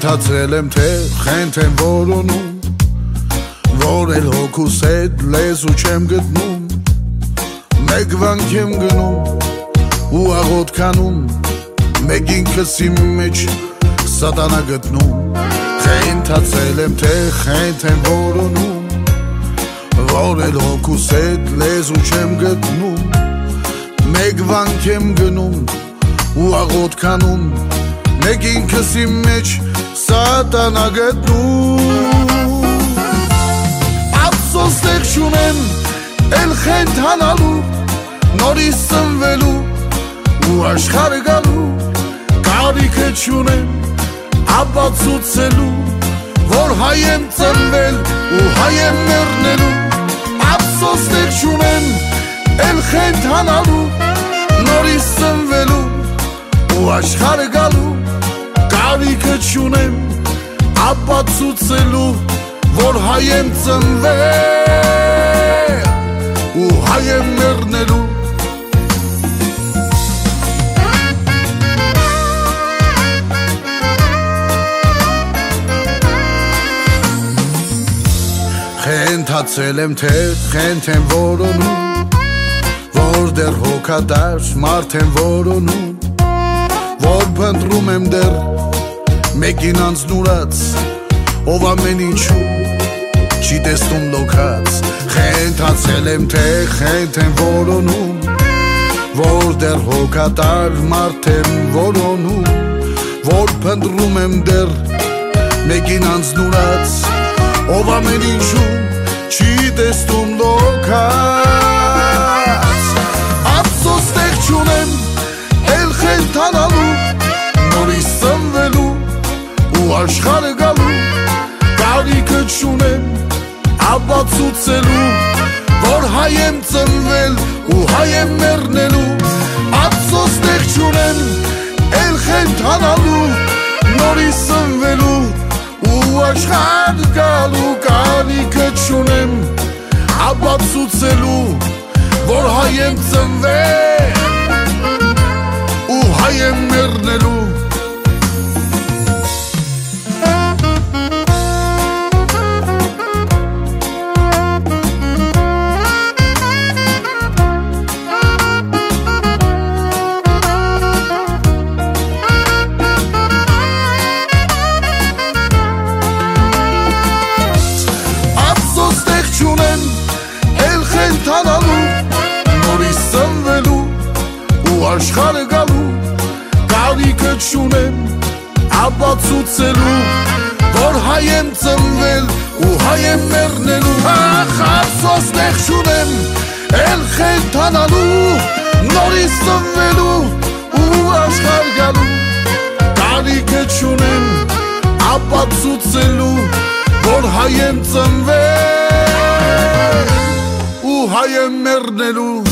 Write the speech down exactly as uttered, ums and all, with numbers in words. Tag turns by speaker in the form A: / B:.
A: Ընթացել եմ թե խենթ եմ որոնում, որ էլ հոգուս հետ լեզու չեմ գտնում, մեկ վանք եմ գնում ու աղոթքանում, մեկ ինքս իմ մեջ սատանա գտնում, ընթացել եմ թե խենթ եմ որոնում, որ էլ հոգուս հետ լեզու չեմ գտնում, մեկ վանք եմ գնում ու աղոթքանում, մեկ ինքս իմ մեջ սատանա գտնում, ափսոս տեղ չունեմ էլ խենթ հանալու, նորից սնվելու ու աշխարհ գալու, կարիքը չունեմ ապացուցելու, որ հայ եմ ծնվել ու հայ եմ մեռնելու, ափսոս տեղ չունեմ էլ խենթ հանալու, նորից սնվելու ու աշխարհ գալու, կարիքը չունեմ ապացուցելու, որ հայ եմ ծնվել ու հայ եմ մեռնելու։ Ընթացել եմ թե խենթ եմ որոնում, որ դեռ հոգադար մարդ եմ որոնում, որ փնտրում եմ դեռ մեկին անձնուրած, ով ամեն ինչու չի տեսնում լոքած, ընթացել եմ թե խենթ եմ որոնում, որ դեռ հոգադար մարդ եմ որոնում, որ փնտրում եմ դեռ մեկին անձնուրած, ով ամեն ինչու չի տեսնում լոքած, ափսոս տեղ չունեմ էլ խենթ հանալու, նորից սնվելու ու աշխարհ գալու, կարիքը չունեմ ապացուցելու, որ հայ եմ ծնվել ու հայ եմ մեռնելու, ափսոս տեղ չունեմ էլ խենթ հանալու, նորից սնվելու ու աշխարհ գալու, կարիքը չունեմ ապացուցելու, որ հայ եմ ծնվել ու հայ եմ մեռնելու։ Նորից սնվելու ու աշխարհ գալու, կարիքը չունեմ ապացուցելու, որ հայ եմ ծնվել ու հայ եմ մեռնելու, ափսոս տեղ չունեմ էլ խենթ հանալու, նորից սնվելու ու աշխարհ գալու, կարիքը չունեմ ապացուցելու, որ հայ եմ ծնվել ու հայ եմ մեռնելու։